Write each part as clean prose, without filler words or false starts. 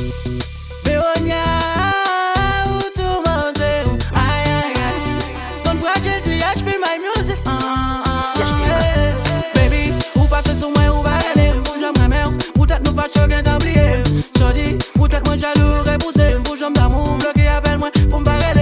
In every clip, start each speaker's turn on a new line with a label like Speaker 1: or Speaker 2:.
Speaker 1: Beonia, ou tout monde, aïe aïe aïe. Don't fragile, tu yash be my music. Baby, ou passe sur moi ou va aller. Ou j'aime ma mère, ou tête nous fâche bien t'oublier. Jodi, ou tête moi jaloux repoussé. Ou j'aime d'amour bloqué appelle moi pour me parler.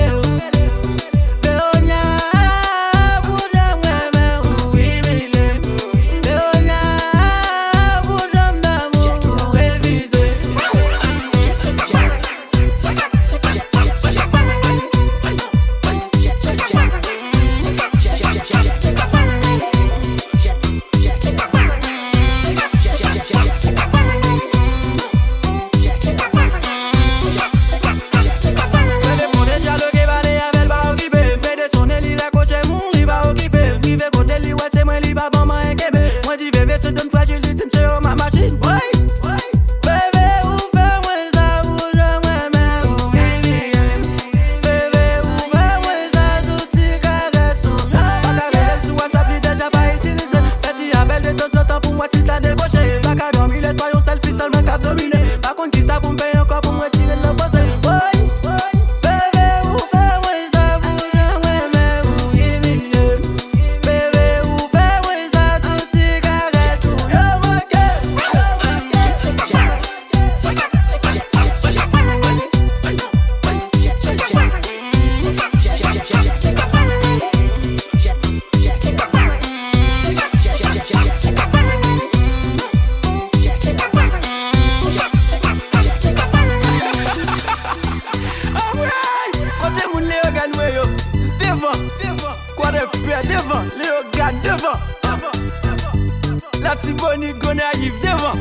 Speaker 1: La Tiboni gonna arrive devant.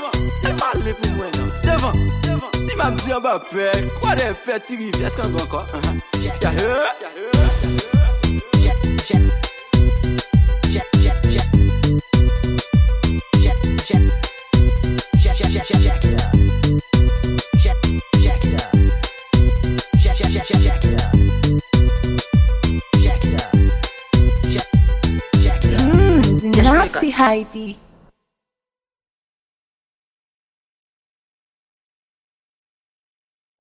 Speaker 1: Et parlez pour moi non. Devant. Si m'a dit en bas peur, quoi de petit rivière est-ce qu'on va encore? Check.
Speaker 2: Nasty Heidi.